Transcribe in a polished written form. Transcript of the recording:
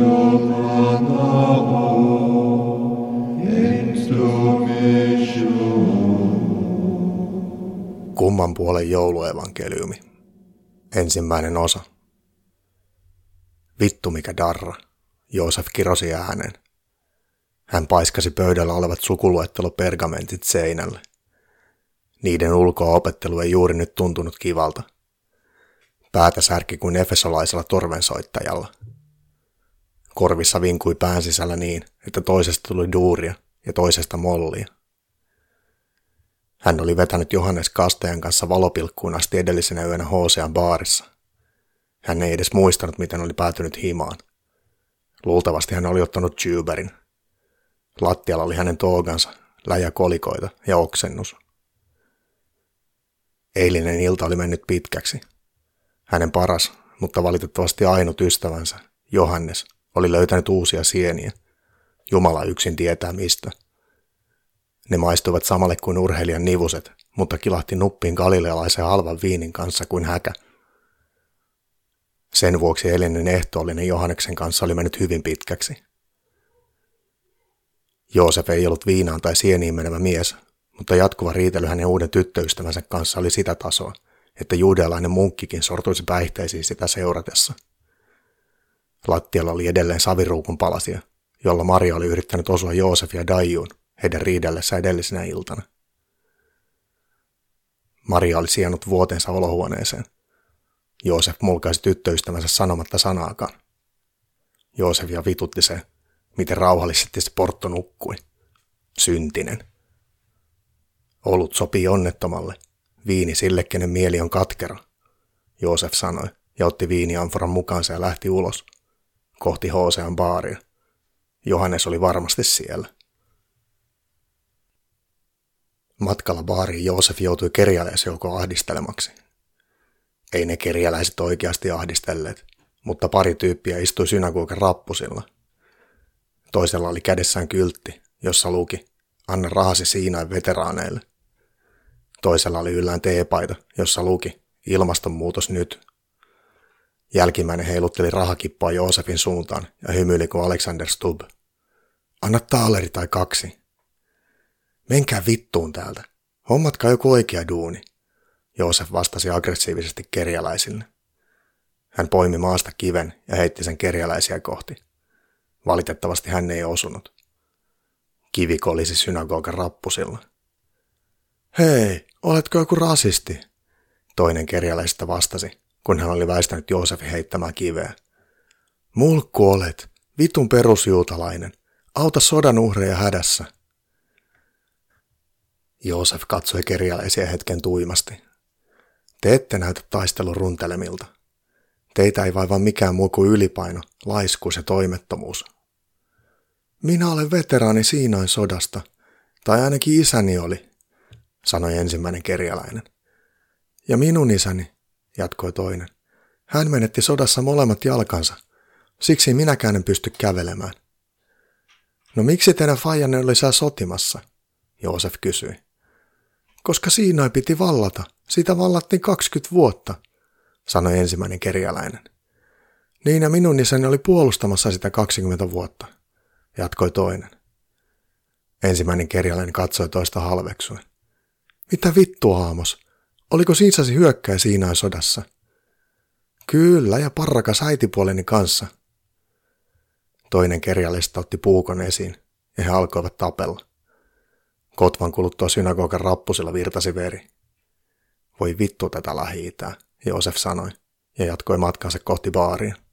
Kumman puolen jouluevankeliumi. 1. osa. Vittu mikä darra, Joosef kirosi ääneen. Hän paiskasi pöydällä olevat sukuluettelopergamentit seinälle. Niiden ulkoa opettelu ei juuri nyt tuntunut kivalta. Päätä särki kuin efesolaisella torvensoittajalla. Korvissa vinkui pään sisällä niin, että toisesta tuli duuria ja toisesta mollia. Hän oli vetänyt Johannes Kastajan kanssa valopilkkuun asti edellisenä yönä Hosean baarissa. Hän ei edes muistanut, miten oli päätynyt himaan. Luultavasti hän oli ottanut tjuberin. Lattialla oli hänen toogansa, läjäkolikoita ja oksennus. Eilinen ilta oli mennyt pitkäksi. Hänen paras, mutta valitettavasti ainut ystävänsä, Johannes, oli löytänyt uusia sieniä. Jumala yksin tietää mistä. Ne maistuivat samalle kuin urheilijan nivuset, mutta kilahti nuppiin galilealaisen halvan viinin kanssa kuin häkä. Sen vuoksi eilinen ehtoollinen Johanneksen kanssa oli mennyt hyvin pitkäksi. Joosef ei ollut viinaan tai sieniin menevä mies, mutta jatkuva riitely hänen uuden tyttöystävänsä kanssa oli sitä tasoa, että juudealainen munkkikin sortuisi päihteisiin sitä seuratessa. Lattialla oli edelleen saviruukun palasia, jolla Maria oli yrittänyt osua Joosefia Daijuun heidän riidellessä edellisenä iltana. Maria oli sijannut vuotensa olohuoneeseen. Joosef mulkaisi tyttöystävänsä sanomatta sanaakaan. Joosefia vitutti se, miten rauhallisesti se portto nukkui. Syntinen. Olut sopii onnettomalle. Viini sille, kenen mieli on katkera, Joosef sanoi ja otti viiniamforan mukaansa ja lähti ulos. Kohti Hosean baaria. Johannes oli varmasti siellä. Matkalla baariin Joosef joutui kerjäläisjoukon ahdistelemaksi. Ei ne kerjäläiset oikeasti ahdistelleet, mutta pari tyyppiä istui synagogan rappusilla. Toisella oli kädessään kyltti, jossa luki, anna rahasi Siinain veteraaneille. Toisella oli yllään teepaita, jossa luki, ilmastonmuutos nyt. Jälkimmäinen heilutteli rahakippoa Joosefin suuntaan ja hymyili kuin Alexander Stubb. Anna taaleri tai 2. Menkää vittuun täältä. Hommatkaa joku oikea duuni, Joosef vastasi aggressiivisesti kerjäläisille. Hän poimi maasta kiven ja heitti sen kerjäläisiä kohti. Valitettavasti hän ei osunut. Kivi kolisi synagogan rappusilla. Hei, oletko joku rasisti? Toinen kerjäläisistä vastasi, kun hän oli väistänyt Joosefin heittämään kiveä. Mulkku olet, vitun perusjuutalainen. Auta sodan uhreja hädässä. Joosef katsoi kerjäläisiä hetken tuimasti. Te ette näytä taistelun runtelemilta. Teitä ei vaivaa mikään muu kuin ylipaino, laiskuus ja toimettomuus. Minä olen veteraani Siinain sodasta, tai ainakin isäni oli, sanoi ensimmäinen kerjäläinen. Ja minun isäni, jatkoi toinen. Hän menetti sodassa molemmat jalkansa, siksi minäkään en pysty kävelemään. No miksi teidän faijanne oli siellä sotimassa? Joosef kysyi. Koska Siinain piti vallata, sitä vallattiin 20 vuotta, sanoi ensimmäinen kerjäläinen. Niin ja minun isäni oli puolustamassa sitä 20 vuotta, jatkoi toinen. Ensimmäinen kerjäläinen katsoi toista halveksuen. Mitä vittua, Aamos? Oliko isäsi hyökkäjä Siinain sodassa? Kyllä, ja parrakas äitipuoleni kanssa. Toinen kerjäläisistä otti puukon esiin, ja he alkoivat tapella. Kotvan kuluttua synagogan rappusilla virtasi veri. Voi vittu tätä Lähi-Itää, Joosef sanoi, ja jatkoi matkansa kohti baaria.